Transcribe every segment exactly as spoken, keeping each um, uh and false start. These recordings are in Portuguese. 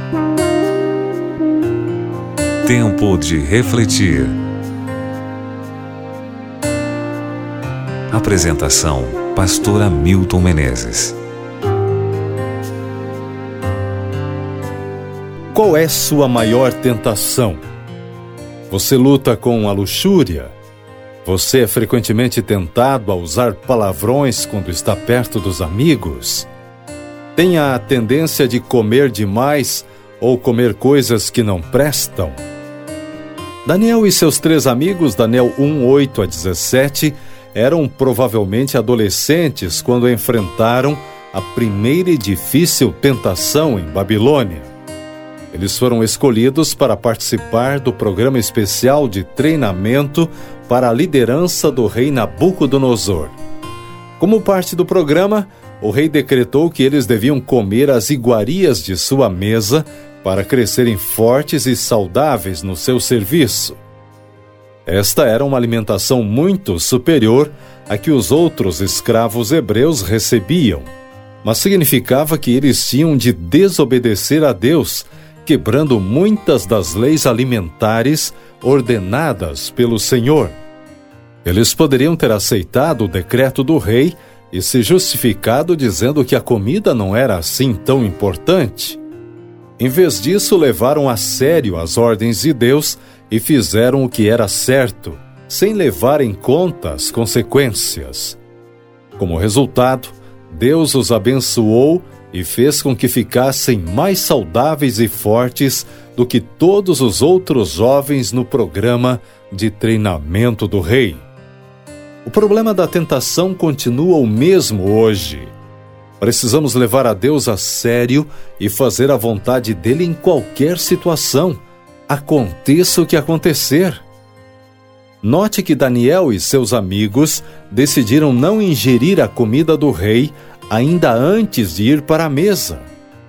Tempo de refletir. Apresentação: Pastor Hamilton Menezes. Qual é sua maior tentação? Você luta com a luxúria? Você é frequentemente tentado a usar palavrões quando está perto dos amigos? Tem a tendência de comer demais ou comer coisas que não prestam? Daniel e seus três amigos, Daniel um, oito a dezessete, eram provavelmente adolescentes quando enfrentaram a primeira e difícil tentação em Babilônia. Eles foram escolhidos para participar do programa especial de treinamento para a liderança do rei Nabucodonosor. Como parte do programa, o rei decretou que eles deviam comer as iguarias de sua mesa para crescerem fortes e saudáveis no seu serviço. Esta era uma alimentação muito superior à que os outros escravos hebreus recebiam, mas significava que eles tinham de desobedecer a Deus, quebrando muitas das leis alimentares ordenadas pelo Senhor. Eles poderiam ter aceitado o decreto do rei e se justificado dizendo que a comida não era assim tão importante. Em vez disso, levaram a sério as ordens de Deus e fizeram o que era certo, sem levar em conta as consequências. Como resultado, Deus os abençoou e fez com que ficassem mais saudáveis e fortes do que todos os outros jovens no programa de treinamento do rei. O problema da tentação continua o mesmo hoje. Precisamos levar a Deus a sério e fazer a vontade dele em qualquer situação, aconteça o que acontecer. Note que Daniel e seus amigos decidiram não ingerir a comida do rei ainda antes de ir para a mesa.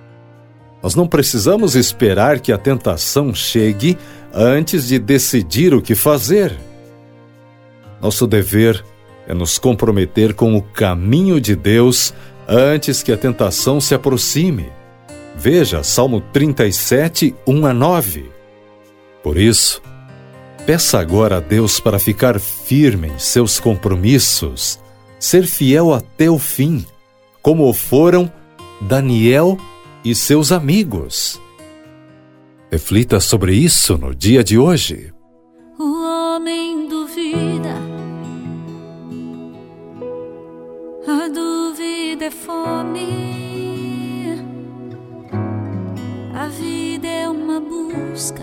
Nós não precisamos esperar que a tentação chegue antes de decidir o que fazer. Nosso dever é nos comprometer com o caminho de Deus antes que a tentação se aproxime. Veja Salmo trinta e sete, um a nove. Por isso, peça agora a Deus para ficar firme em seus compromissos, ser fiel até o fim, como foram Daniel e seus amigos. Reflita sobre isso no dia de hoje. O homem duvida, a dúvida é fome, a vida é uma busca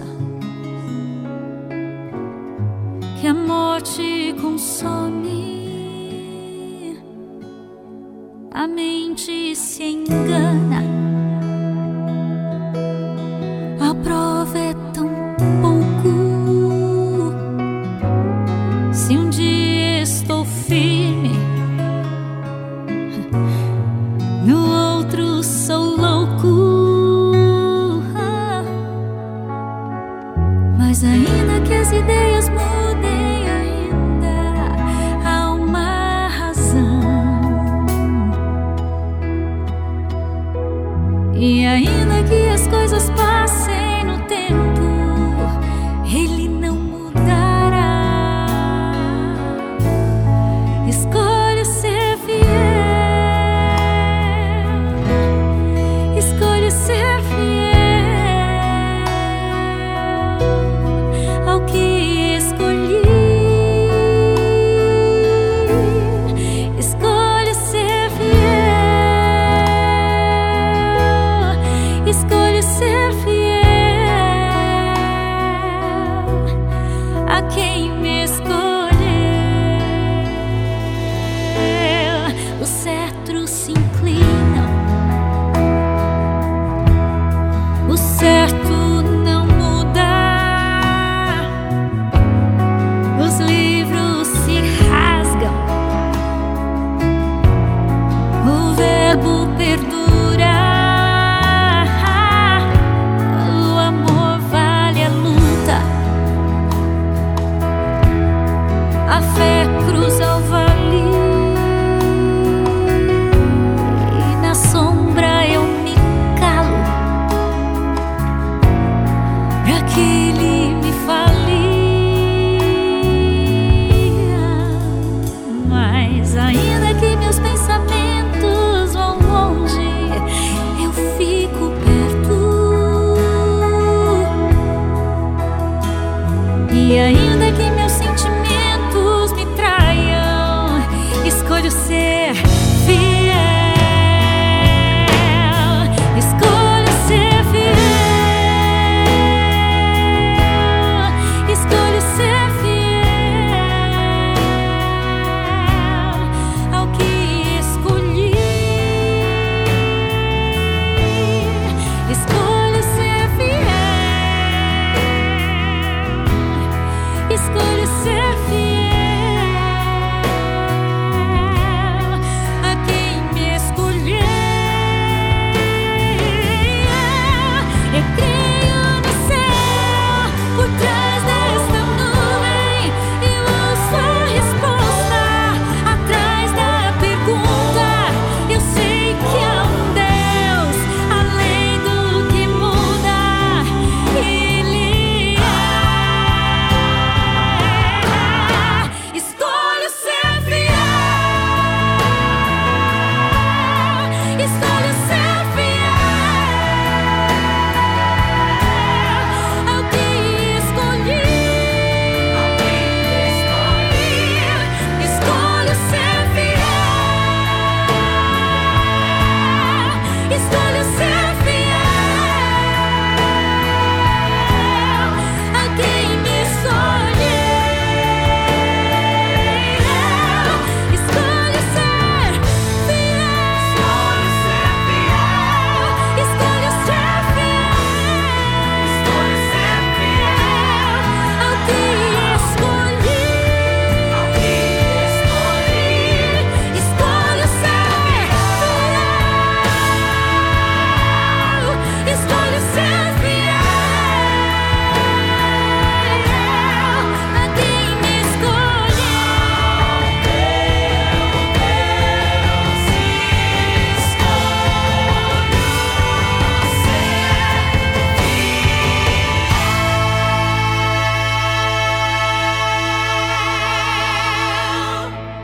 que a morte consome. A mente se engana, a prova é tão pouco. Se um dia estou firme, no outro sou louco. Mas ainda que as ideias mudem, ainda há uma razão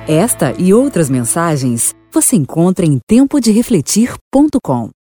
Esta e outras mensagens você encontra em tempo de refletir ponto com.